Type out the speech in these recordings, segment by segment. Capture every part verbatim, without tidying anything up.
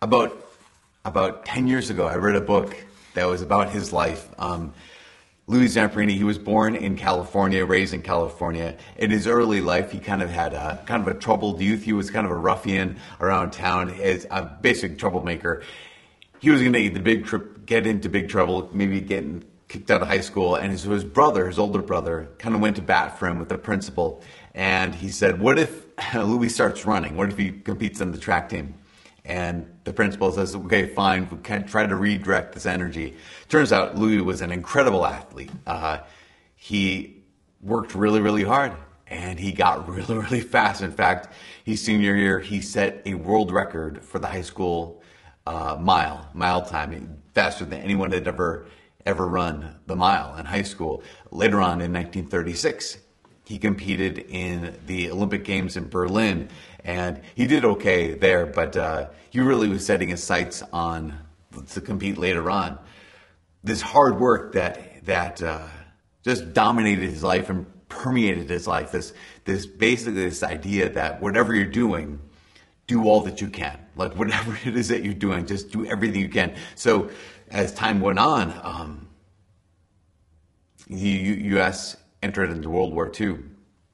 about about ten years ago, I read a book that was about his life. Um, Louis Zamperini, he was born in California, raised in California. In his early life, he kind of had a kind of a troubled youth. He was kind of a ruffian around town, as a basic troublemaker. He was going to get the big trip, get into big trouble, maybe getting kicked out of high school. And so his brother, his older brother, kind of went to bat for him with the principal. And he said, "What if Louis starts running? What if he competes on the track team?" And the principal says, "Okay, fine, we can try to redirect this energy." Turns out Louis was an incredible athlete. Uh, he worked really, really hard, and he got really, really fast. In fact, his senior year, he set a world record for the high school uh, mile, mile time, faster than anyone had ever, ever run the mile in high school. Later on in nineteen thirty-six, he competed in the Olympic Games in Berlin, and he did okay there, but uh, he really was setting his sights on to compete later on. This hard work that that uh, just dominated his life and permeated his life. This this basically this idea that whatever you're doing, do all that you can. Like whatever it is that you're doing, just do everything you can. So as time went on, um, the U S entered into World War Two.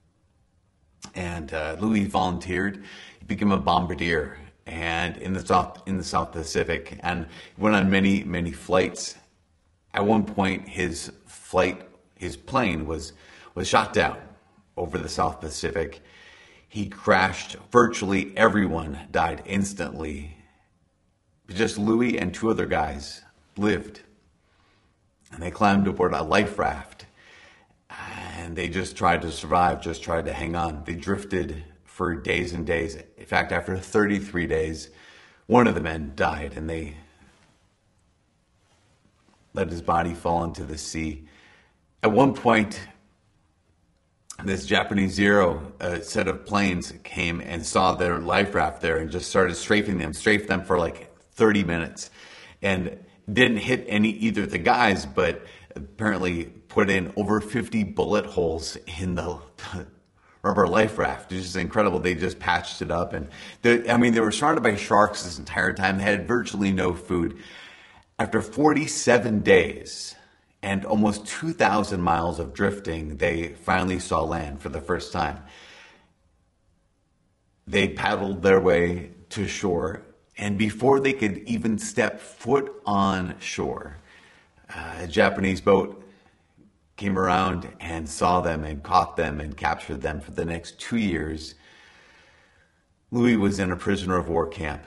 And uh, Louis volunteered. He became a bombardier, and in the South in the South Pacific, and went on many many flights. At one point, his flight, his plane was was shot down over the South Pacific. He crashed. Virtually everyone died instantly. Just Louis and two other guys lived, and they climbed aboard a life raft. And they just tried to survive, just tried to hang on. They drifted for days and days. In fact, after thirty-three days, one of the men died, and they let his body fall into the sea. At one point, this Japanese Zero uh, set of planes came and saw their life raft there and just started strafing them, strafed them for like thirty minutes. And didn't hit any either of the guys, but apparently put in over fifty bullet holes in the rubber life raft. It's just incredible. They just patched it up. And I mean, they were surrounded by sharks this entire time. They had virtually no food. After forty-seven days and almost two thousand miles of drifting, they finally saw land for the first time. They paddled their way to shore. And before they could even step foot on shore, uh, a Japanese boat came around and saw them and caught them and captured them. For the next two years, Louis was in a prisoner of war camp.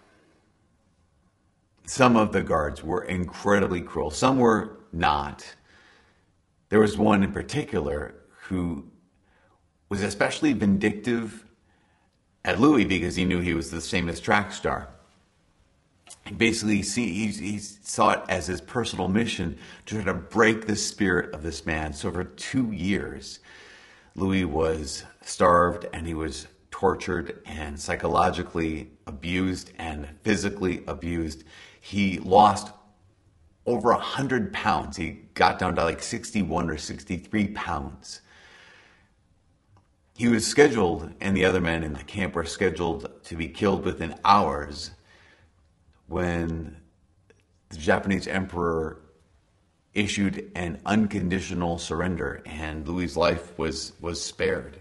Some of the guards were incredibly cruel. Some were not. There was one in particular who was especially vindictive at Louis because he knew he was the famous track star. Basically, see, he, he saw it as his personal mission to try to break the spirit of this man. So for two years, Louis was starved, and he was tortured and psychologically abused and physically abused. He lost over one hundred pounds. He got down to like sixty-one or sixty-three pounds. He was scheduled, and the other men in the camp were scheduled to be killed within hours, when the Japanese emperor issued an unconditional surrender, and Louis' life was, was spared.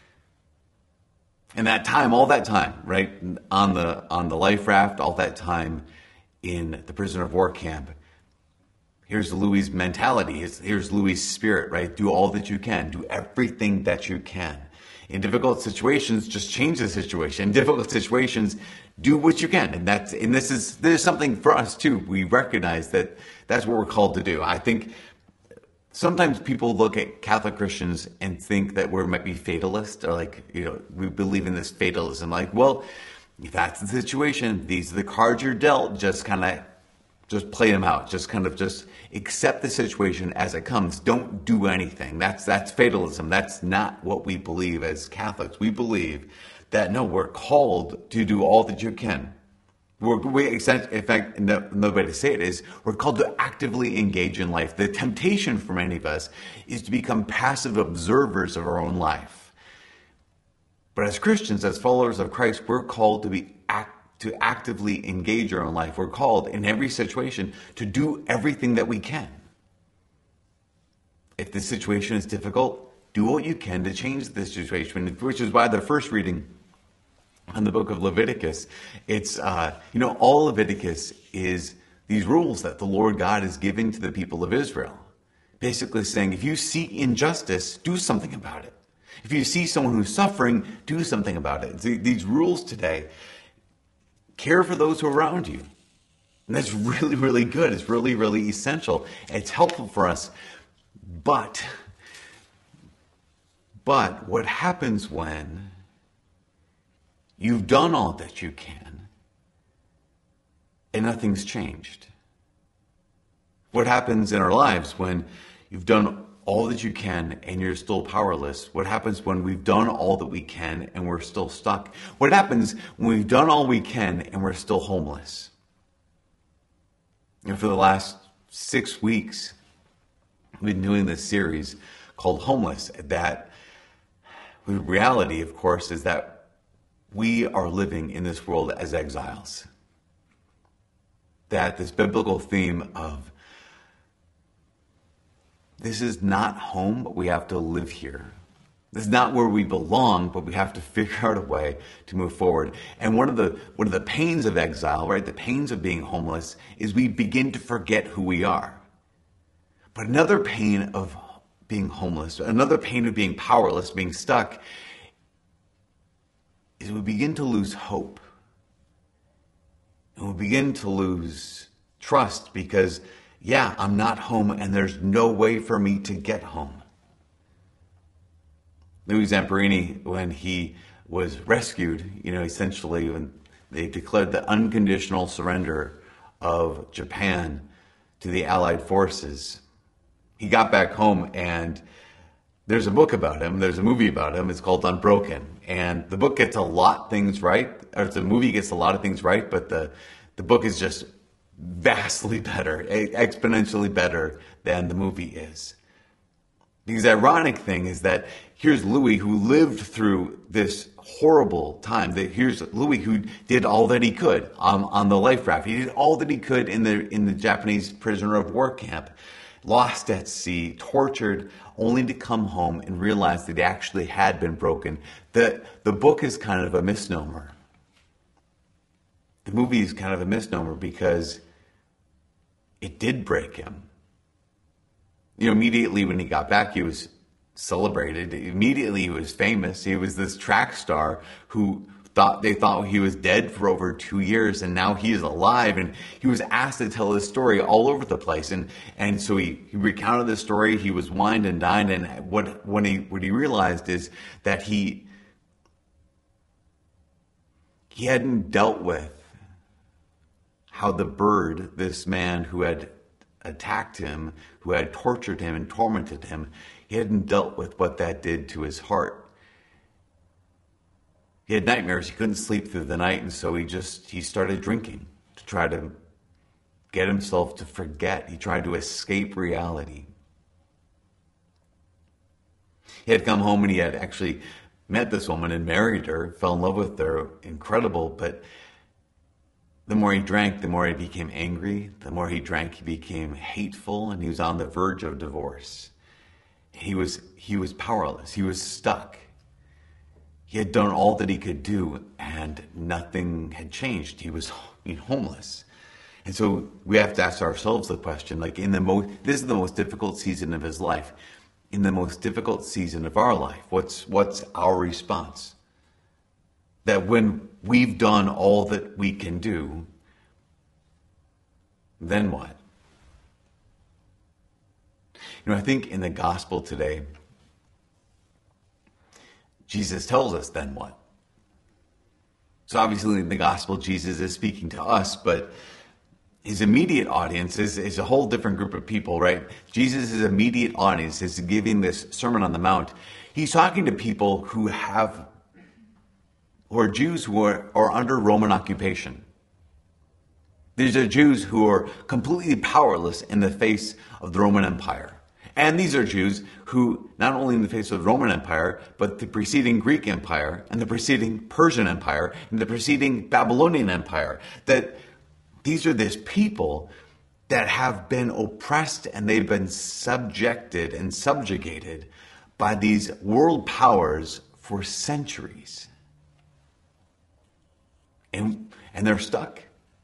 And that time, all that time, right, on the on the life raft, all that time in the prisoner of war camp, here's Louis' mentality, here's, here's Louis' spirit, right? Do all that you can, do everything that you can. In difficult situations, just change the situation. In difficult situations, do what you can. And that's, and this is, there's something for us too. We recognize that that's what we're called to do. I think sometimes people look at Catholic Christians and think that we might be fatalist, or like, you know, we believe in this fatalism. Like, well, if that's the situation, these are the cards you're dealt, just kind of just play them out. Just kind of just accept the situation as it comes. Don't do anything. That's that's fatalism. That's not what we believe as Catholics. We believe that, no, we're called to do all that you can. We're, we, in fact, another way to say it is we're called to actively engage in life. The temptation for many of us is to become passive observers of our own life. But as Christians, as followers of Christ, we're called to be act, to actively engage our own life. We're called in every situation to do everything that we can. If the situation is difficult, do what you can to change the situation, which is why the first reading on the book of Leviticus, it's, uh, you know, all Leviticus is these rules that the Lord God is giving to the people of Israel. Basically saying, if you see injustice, do something about it. If you see someone who's suffering, do something about it. These rules today, care for those who are around you. And that's really, really good. It's really, really essential. It's helpful for us. But, but what happens when you've done all that you can and nothing's changed? What happens in our lives when you've done all that you can and you're still powerless? What happens when we've done all that we can and we're still stuck? What happens when we've done all we can and we're still homeless? And for the last six weeks, we've been doing this series called Homeless. That the reality, of course, is that we are living in this world as exiles. That this biblical theme of this is not home, but we have to live here. This is not where we belong, but we have to figure out a way to move forward. And one of the one of the pains of exile, right, the pains of being homeless, is we begin to forget who we are. But another pain of being homeless, another pain of being powerless, being stuck, is we begin to lose hope. And we begin to lose trust because, yeah, I'm not home and there's no way for me to get home. Louis Zamperini, when he was rescued, you know, essentially when they declared the unconditional surrender of Japan to the Allied forces, he got back home, and there's a book about him, there's a movie about him, it's called Unbroken. And the book gets a lot of things right, or the movie gets a lot of things right, but the, the book is just vastly better, exponentially better than the movie is. The ironic thing is that here's Louis, who lived through this horrible time. Here's Louis, who did all that he could um, on the life raft. He did all that he could in the in the Japanese prisoner of war camp, lost at sea, tortured, only to come home and realize that he actually had been broken. The, the book is kind of a misnomer. The movie is kind of a misnomer because it did break him. You know, immediately when he got back, he was celebrated. Immediately he was famous. He was this track star who thought they thought he was dead for over two years, and now he is alive. And he was asked to tell his story all over the place. And and so he, he recounted the story. He was wined and dined. And what when he what he realized is that he he hadn't dealt with how the bird, this man who had attacked him, who had tortured him and tormented him, he hadn't dealt with what that did to his heart. He had nightmares. He couldn't sleep through the night, and so he just, he started drinking to try to get himself to forget. He tried to escape reality. He had come home and he had actually met this woman and married her, fell in love with her, incredible, but the more he drank, the more he became angry. The more he drank, he became hateful, and he was on the verge of divorce. He was he was powerless. He was stuck. He had done all that he could do, and nothing had changed. He was homeless. And so we have to ask ourselves the question, like in the most, this is the most difficult season of his life. In the most difficult season of our life, what's what's our response? That when we've done all that we can do, then what? You know, I think in the gospel today, Jesus tells us then what? So obviously in the gospel, Jesus is speaking to us, but his immediate audience is, is a whole different group of people, right? Jesus' immediate audience is giving this Sermon on the Mount. He's talking to people who have who are Jews who are, are under Roman occupation. These are Jews who are completely powerless in the face of the Roman Empire. And these are Jews who, not only in the face of the Roman Empire, but the preceding Greek Empire, and the preceding Persian Empire, and the preceding Babylonian Empire, that these are this people that have been oppressed and they've been subjected and subjugated by these world powers for centuries. And, and they're stuck.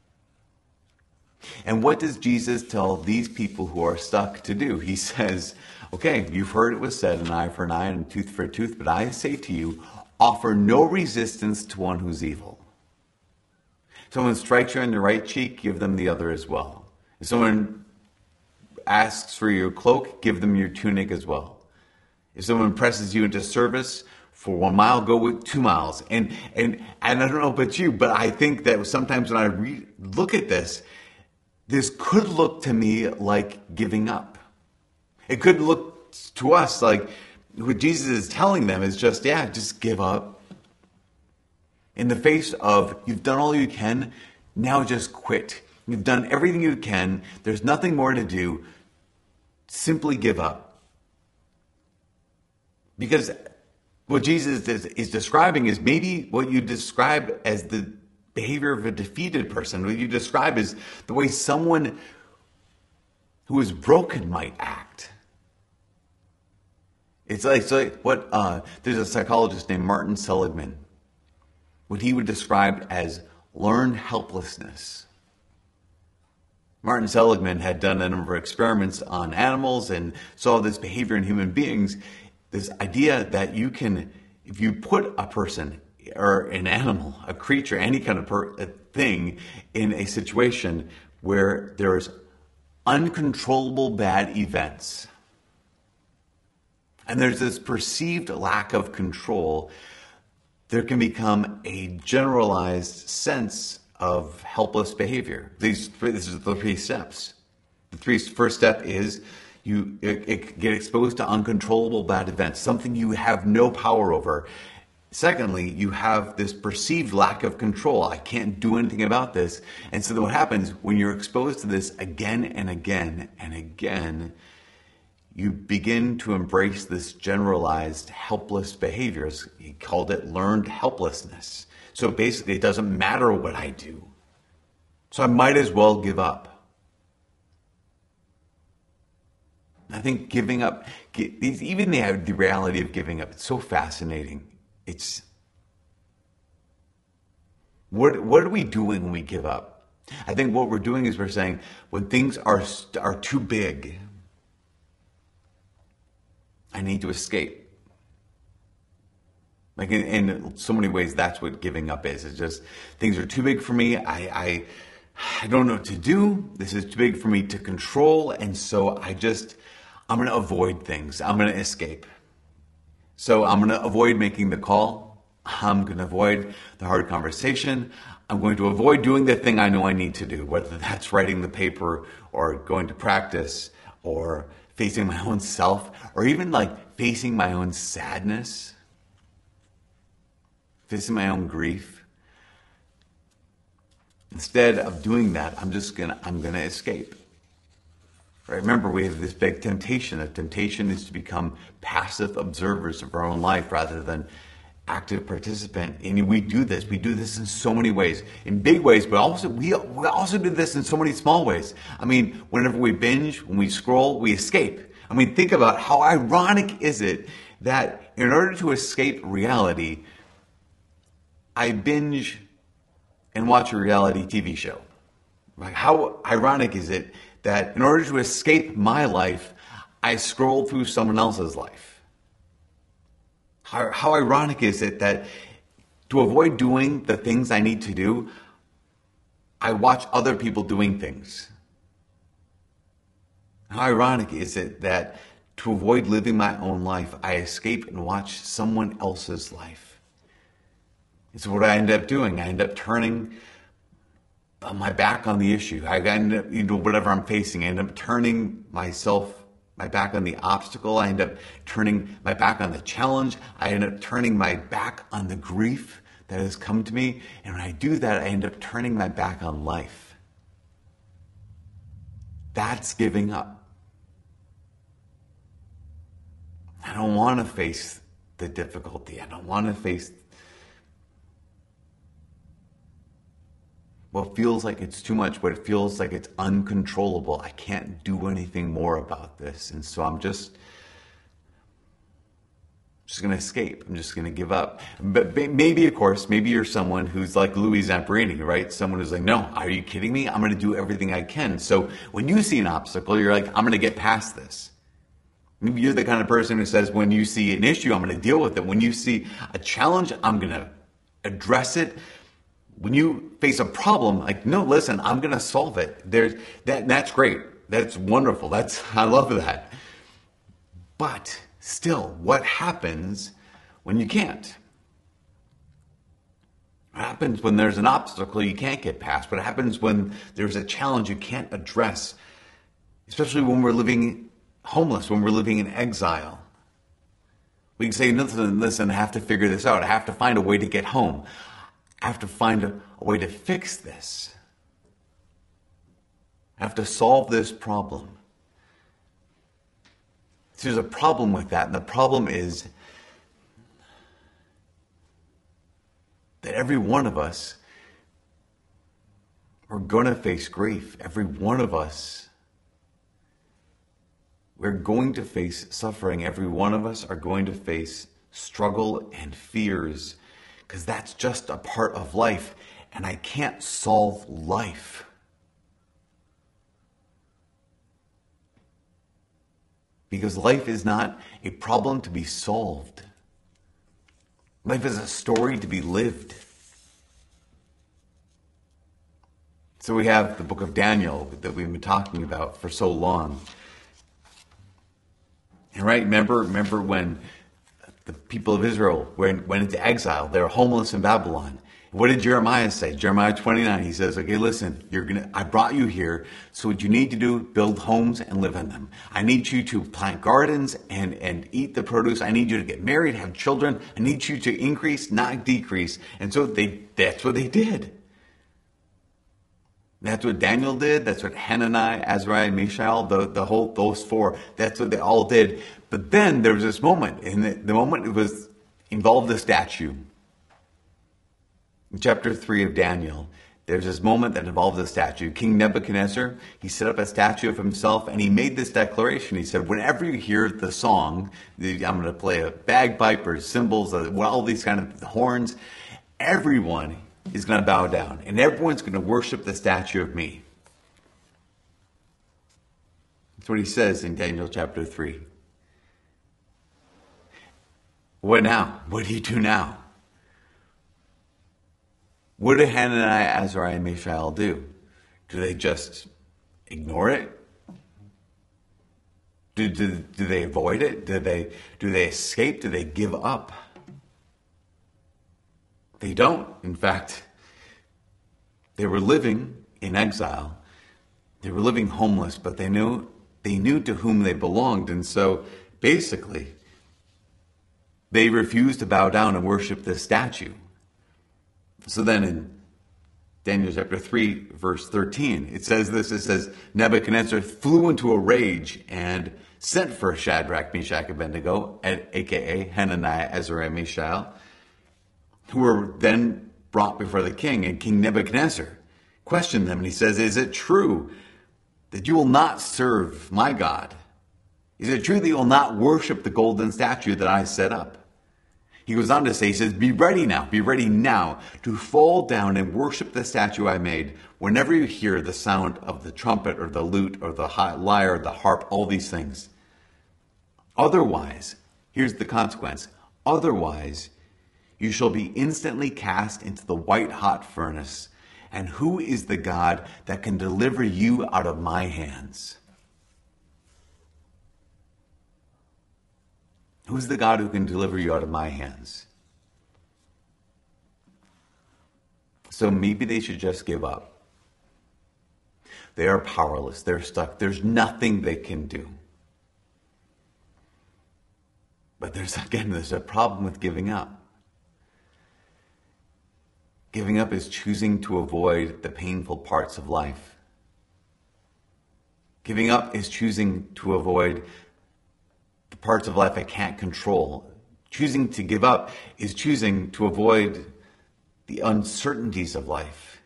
And what does Jesus tell these people who are stuck to do? He says, okay, you've heard it was said, an eye for an eye and a tooth for a tooth, but I say to you, offer no resistance to one who's evil. If someone strikes you on the right cheek, give them the other as well. If someone asks for your cloak, give them your tunic as well. If someone presses you into service for one mile, go with two miles. And and and I don't know about you, but I think that sometimes when I re- look at this, this could look to me like giving up. It could look to us like what Jesus is telling them is just, yeah, just give up. In the face of, you've done all you can, now just quit. You've done everything you can. There's nothing more to do. Simply give up. Because what Jesus is, is describing is maybe what you describe as the behavior of a defeated person. What you describe as the way someone who is broken might act. It's like, it's like what, uh, there's a psychologist named Martin Seligman. What he would describe as learned helplessness. Martin Seligman had done a number of experiments on animals and saw this behavior in human beings. This idea that you can, if you put a person or an animal, a creature, any kind of per, a thing in a situation where there's uncontrollable bad events, and there's this perceived lack of control, there can become a generalized sense of helpless behavior. These, this is the three steps. The three, first step is you it, it get exposed to uncontrollable bad events, something you have no power over. Secondly, you have this perceived lack of control. I can't do anything about this. And so then what happens when you're exposed to this again and again and again, you begin to embrace this generalized helpless behaviors. He called it learned helplessness. So basically, it doesn't matter what I do. So I might as well give up. I think giving up, even the, the reality of giving up, it's so fascinating. It's, what, what are we doing when we give up? I think what we're doing is we're saying when things are, are too big, I need to escape. Like in, in so many ways, that's what giving up is. It's just things are too big for me. I, I, I don't know what to do. This is too big for me to control. And so I just, I'm going to avoid things. I'm going to escape. So I'm going to avoid making the call. I'm going to avoid the hard conversation. I'm going to avoid doing the thing I know I need to do, whether that's writing the paper or going to practice or facing my own self or even like facing my own sadness, facing my own grief. Instead of doing that, I'm just going to, I'm going to escape. Right? Remember, we have this big temptation. The temptation is to become passive observers of our own life rather than active participant. And we do this. We do this in so many ways, in big ways, but also we, we also do this in so many small ways. I mean, whenever we binge, when we scroll, we escape. I mean, think about how ironic is it that in order to escape reality, I binge and watch a reality T V show. Like, how ironic is it that in order to escape my life, I scroll through someone else's life? How, how ironic is it that to avoid doing the things I need to do, I watch other people doing things? How ironic is it that to avoid living my own life, I escape and watch someone else's life? It's what I end up doing. I end up turning my back on the issue. I end up, you know, whatever I'm facing, I end up turning myself, my back on the obstacle. I end up turning my back on the challenge. I end up turning my back on the grief that has come to me. And when I do that, I end up turning my back on life. That's giving up. I don't want to face the difficulty. I don't want to face what feels like it's too much, what it feels like it's uncontrollable. I can't do anything more about this. And so I'm just, just going to escape. I'm just going to give up. But maybe, of course, maybe you're someone who's like Louis Zamperini, right? Someone who's like, no, are you kidding me? I'm going to do everything I can. So when you see an obstacle, you're like, I'm going to get past this. Maybe you're the kind of person who says, when you see an issue, I'm going to deal with it. When you see a challenge, I'm going to address it. When you face a problem, like, no, listen, I'm going to solve it. There's that. That's great. That's wonderful. That's, I love that. But still, what happens when you can't? What happens when there's an obstacle you can't get past? What happens when there's a challenge you can't address? Especially when we're living homeless, when we're living in exile. We can say, listen, listen, I have to figure this out. I have to find a way to get home. I have to find a, a way to fix this. I have to solve this problem. So there's a problem with that, and the problem is that every one of us are going to face grief. Every one of us, we're going to face suffering. Every one of us are going to face struggle and fears, because that's just a part of life, and I can't solve life. Because life is not a problem to be solved. Life is a story to be lived. So we have the book of Daniel that we've been talking about for so long. And right, remember, remember when the people of Israel went, went into exile. They were homeless in Babylon. What did Jeremiah say? Jeremiah twenty-nine, he says, okay, listen, you're gonna, I brought you here, so what you need to do, build homes and live in them. I need you to plant gardens and, and eat the produce. I need you to get married, have children. I need you to increase, not decrease. And so they that's what they did. That's what Daniel did. That's what Hananiah, Azariah, and Mishael, the, the whole, those four, that's what they all did. But then there was this moment, and the, the moment it was involved a statue. In chapter three of Daniel, there's this moment that involved a statue. King Nebuchadnezzar, he set up a statue of himself, and he made this declaration. He said, whenever you hear the song, I'm going to play a bagpipe or cymbals, all these kind of horns, everyone is going to bow down, and everyone's going to worship the statue of me. That's what he says in Daniel chapter three. What now? What do you do now? What do Hananiah, Azariah, and Mishael do? Do they just ignore it? Do, do, do they avoid it? Do they, do they escape? Do they give up? They don't. In fact, they were living in exile. They were living homeless, but they knew they knew to whom they belonged. And so basically, they refused to bow down and worship this statue. So then in Daniel chapter three, verse thirteen, it says this, it says, Nebuchadnezzar flew into a rage and sent for Shadrach, Meshach, and Abednego, a k a. Hananiah, Azariah, and Mishael, who were then brought before the king. And King Nebuchadnezzar questioned them, and he says, is it true that you will not serve my God? Is it true that you will not worship the golden statue that I set up? He goes on to say, he says, be ready now, be ready now to fall down and worship the statue I made whenever you hear the sound of the trumpet or the lute or the lyre, the harp, all these things. Otherwise, here's the consequence, otherwise you shall be instantly cast into the white hot furnace. And who is the God that can deliver you out of my hands? Who's the God who can deliver you out of my hands? So maybe they should just give up. They are powerless. They're stuck. There's nothing they can do. But there's, again, there's a problem with giving up. Giving up is choosing to avoid the painful parts of life. Giving up is choosing to avoid the parts of life I can't control. Choosing to give up is choosing to avoid the uncertainties of life.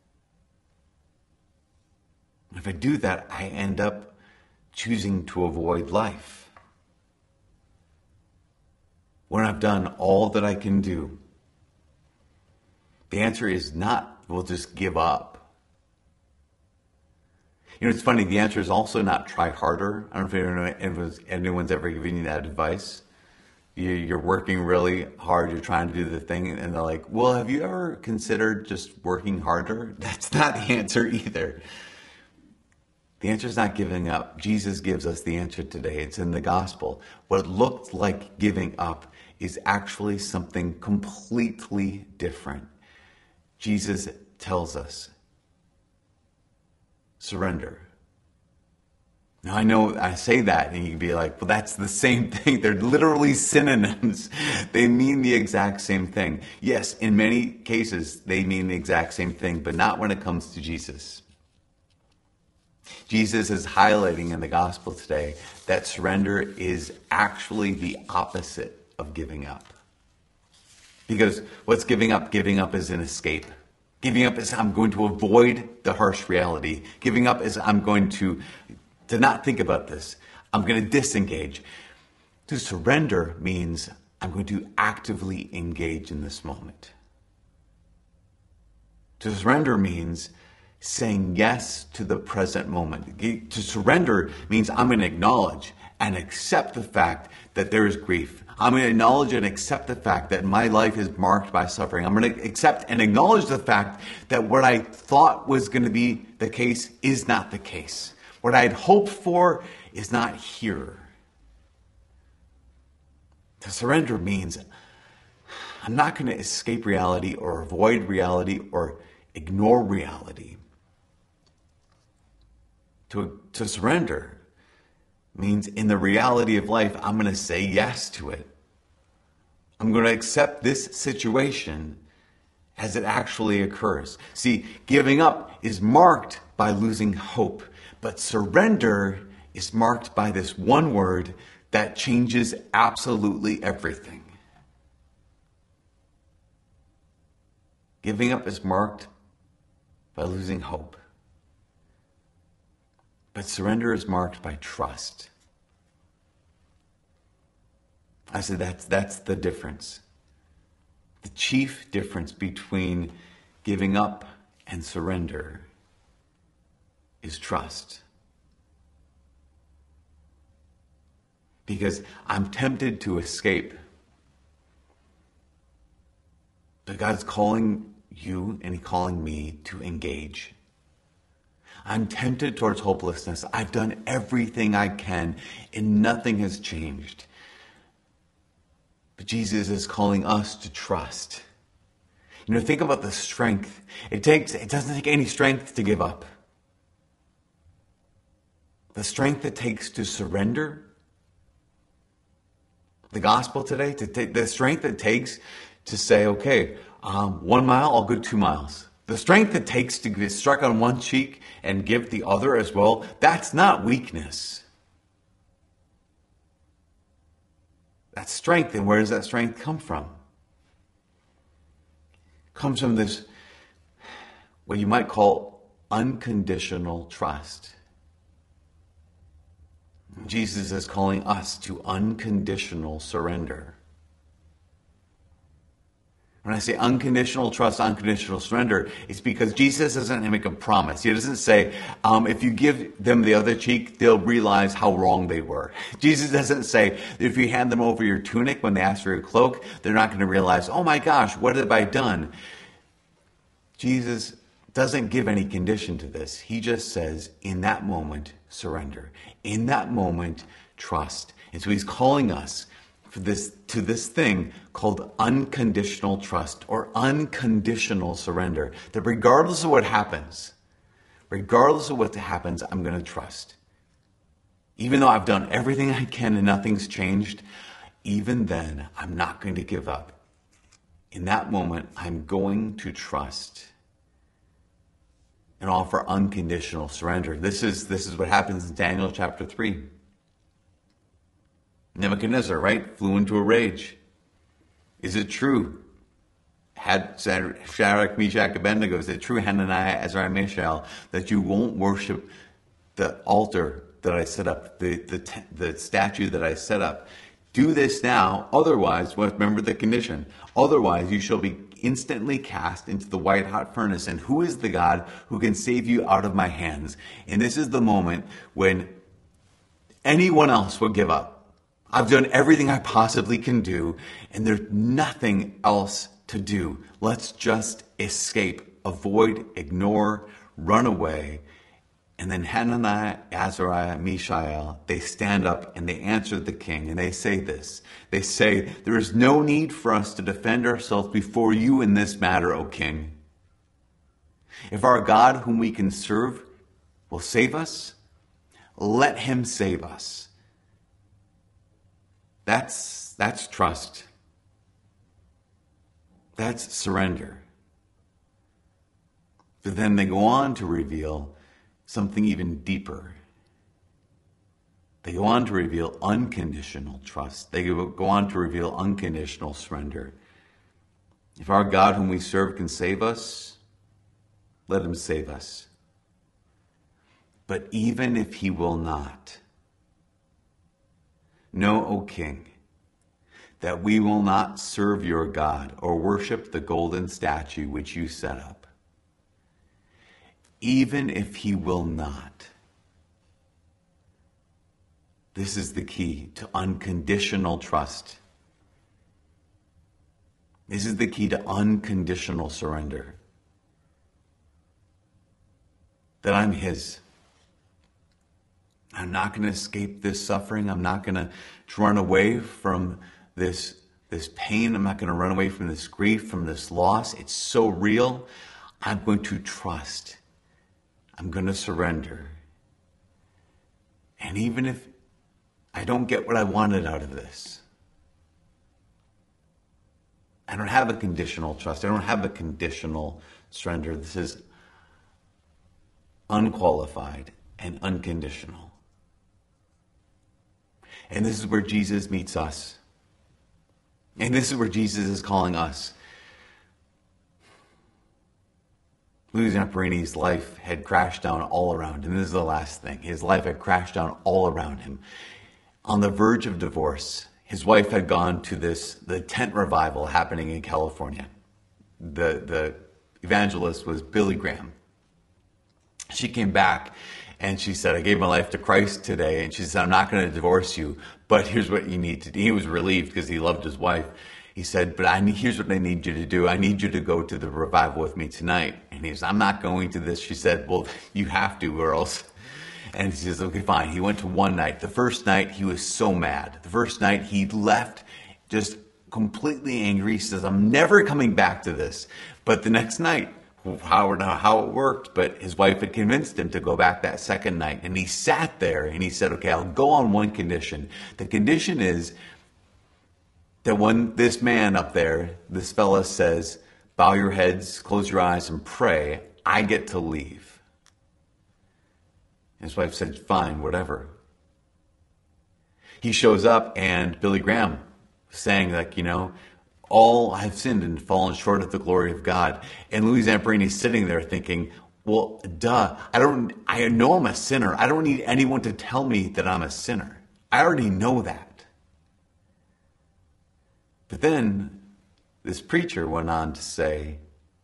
If I do that, I end up choosing to avoid life. When I've done all that I can do, the answer is not, we'll just give up. You know, it's funny, the answer is also not try harder. I don't know if anyone's, anyone's ever given you that advice. You, you're working really hard, you're trying to do the thing, and they're like, well, have you ever considered just working harder? That's not the answer either. The answer is not giving up. Jesus gives us the answer today. It's in the gospel. What looked like giving up is actually something completely different. Jesus tells us, surrender. Now, I know I say that and you'd be like, well, that's the same thing. They're literally synonyms. They mean the exact same thing. Yes, in many cases, they mean the exact same thing, but not when it comes to Jesus. Jesus is highlighting in the gospel today that surrender is actually the opposite of giving up. Because what's giving up? Giving up is an escape. Giving up is I'm going to avoid the harsh reality. Giving up is I'm going to, to not think about this. I'm going to disengage. To surrender means I'm going to actively engage in this moment. To surrender means saying yes to the present moment. To surrender means I'm going to acknowledge and accept the fact that there is grief. I'm going to acknowledge and accept the fact that my life is marked by suffering. I'm going to accept and acknowledge the fact that what I thought was going to be the case is not the case. What I had hoped for is not here. To surrender means I'm not going to escape reality or avoid reality or ignore reality. To, to surrender means in the reality of life, I'm going to say yes to it. I'm going to accept this situation as it actually occurs. See, giving up is marked by losing hope, but surrender is marked by this one word that changes absolutely everything. Giving up is marked by losing hope. But surrender is marked by trust. I said that's, that's the difference. The chief difference between giving up and surrender is trust. Because I'm tempted to escape. But God's calling you and He's calling me to engage. I'm tempted towards hopelessness. I've done everything I can and nothing has changed. But Jesus is calling us to trust. You know, think about the strength. It takes, it doesn't take any strength to give up. The strength it takes to surrender. The gospel today, to take the strength it takes to say, okay, um, one mile, I'll go two miles. The strength it takes to get struck on one cheek and give the other as well, that's not weakness. That's strength. And where does that strength come from? It comes from this, what you might call unconditional trust. Jesus is calling us to unconditional surrender. When I say unconditional trust, unconditional surrender, it's because Jesus doesn't make a promise. He doesn't say, um, if you give them the other cheek, they'll realize how wrong they were. Jesus doesn't say, if you hand them over your tunic when they ask for your cloak, they're not going to realize, oh my gosh, what have I done? Jesus doesn't give any condition to this. He just says, in that moment, surrender. In that moment, trust. And so he's calling us for this to this thing called unconditional trust or unconditional surrender. That regardless of what happens, regardless of what happens, I'm going to trust. Even though I've done everything I can and nothing's changed, even then, I'm not going to give up. In that moment, I'm going to trust and offer unconditional surrender. This is, this is what happens in Daniel chapter three. Nebuchadnezzar, right, flew into a rage. Is it true? Had Shadrach, Meshach, Abednego, is it true, Hananiah, Azariah, Mishael, that you won't worship the altar that I set up, the, the, the statue that I set up? Do this now, otherwise, well, remember the condition, otherwise you shall be instantly cast into the white hot furnace. And who is the God who can save you out of my hands? And this is the moment when anyone else will give up. I've done everything I possibly can do, and there's nothing else to do. Let's just escape, avoid, ignore, run away. And then Hananiah, Azariah, Mishael, they stand up and they answer the king, and they say this. They say, there is no need for us to defend ourselves before you in this matter, O king. If our God whom we can serve will save us, let him save us. That's, that's trust. That's surrender. But then they go on to reveal something even deeper. They go on to reveal unconditional trust. They go on to reveal unconditional surrender. If our God whom we serve can save us, let him save us. But even if he will not, know, O king, that we will not serve your God or worship the golden statue which you set up. Even if he will not. This is the key to unconditional trust. This is the key to unconditional surrender. That I'm his. I'm not going to escape this suffering. I'm not going to run away from this, this pain. I'm not going to run away from this grief, from this loss. It's so real. I'm going to trust. I'm going to surrender. And even if I don't get what I wanted out of this, I don't have a conditional trust. I don't have a conditional surrender. This is unqualified and unconditional. And this is where Jesus meets us. And this is where Jesus is calling us. Louis Zamperini's life had crashed down all around him. And this is the last thing. His life had crashed down all around him. On the verge of divorce, his wife had gone to this, the tent revival happening in California. The, the evangelist was Billy Graham. She came back and she said, I gave my life to Christ today. And she said, I'm not going to divorce you, but here's what you need to do. He was relieved because he loved his wife. He said, but I need, here's what I need you to do. I need you to go to the revival with me tonight. And he said, I'm not going to this. She said, well, you have to or else. And he says, okay, fine. He went to one night. The first night, he was so mad. The first night, he left just completely angry. He says, I'm never coming back to this. But the next night, how or not how it worked, but his wife had convinced him to go back that second night. And he sat there and he said, okay, I'll go on one condition. The condition is that when this man up there, this fella says, bow your heads, close your eyes and pray, I get to leave. His wife said, fine, whatever. He shows up and Billy Graham saying like, you know, all have sinned and fallen short of the glory of God. And Louis Zamperini's sitting there thinking, well, duh, I don't, I know I'm a sinner. I don't need anyone to tell me that I'm a sinner. I already know that. But then this preacher went on to say,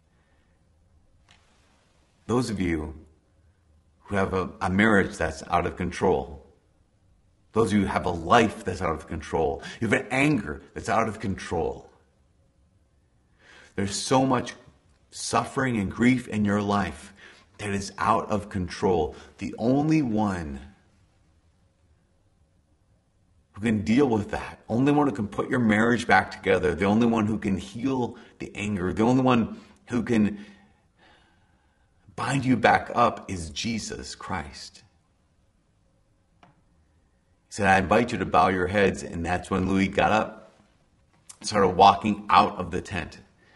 those of you who have a, a marriage that's out of control, those of you who have a life that's out of control, you have an anger that's out of control, there's so much suffering and grief in your life that is out of control. The only one who can deal with that, only one who can put your marriage back together, the only one who can heal the anger, the only one who can bind you back up is Jesus Christ. He said, I invite you to bow your heads. And that's when Louis got up and started walking out of the tent.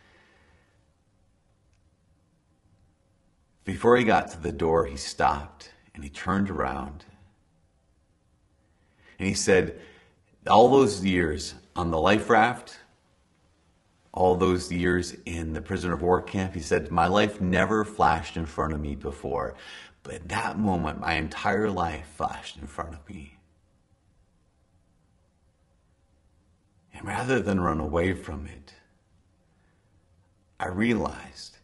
Before he got to the door, he stopped and he turned around. And he said, All those years on the life raft, all those years in the prisoner of war camp, he said, my life never flashed in front of me before. But at that moment, my entire life flashed in front of me. And rather than run away from it, I realized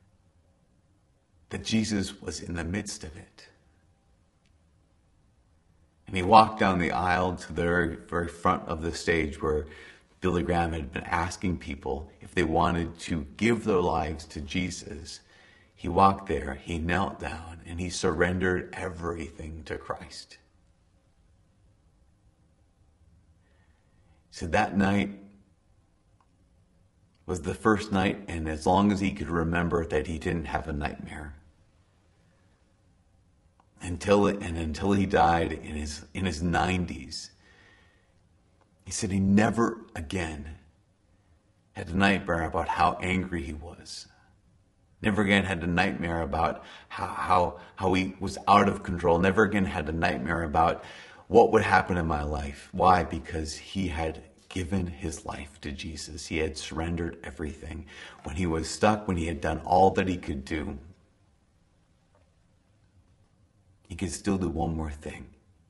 that Jesus was in the midst of it. And he walked down the aisle to the very, very front of the stage where Billy Graham had been asking people if they wanted to give their lives to Jesus. He walked there, he knelt down, and he surrendered everything to Christ. So that night was the first night, and as long as he could remember, that he didn't have a nightmare. Until and until he died in his in his nineties, he said he never again had a nightmare about how angry he was. Never again had a nightmare about how how how he was out of control. Never again had a nightmare about what would happen in my life. Why? Because he had given his life to Jesus. He had surrendered everything. When he was stuck, when he had done all that he could do, he could still do one more thing.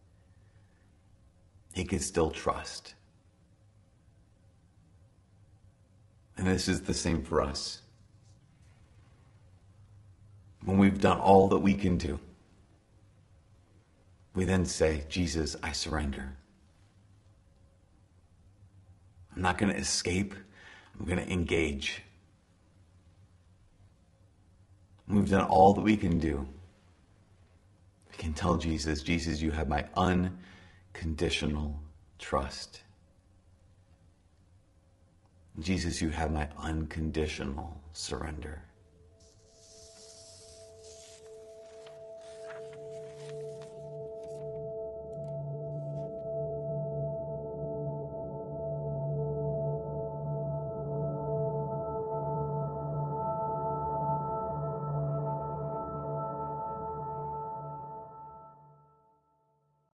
He could still trust. And this is the same for us. When we've done all that we can do, we then say, Jesus, I surrender. I'm not going to escape. I'm going to engage. When we've done all that we can do, we can tell Jesus, Jesus, you have my unconditional trust. Jesus, you have my unconditional surrender.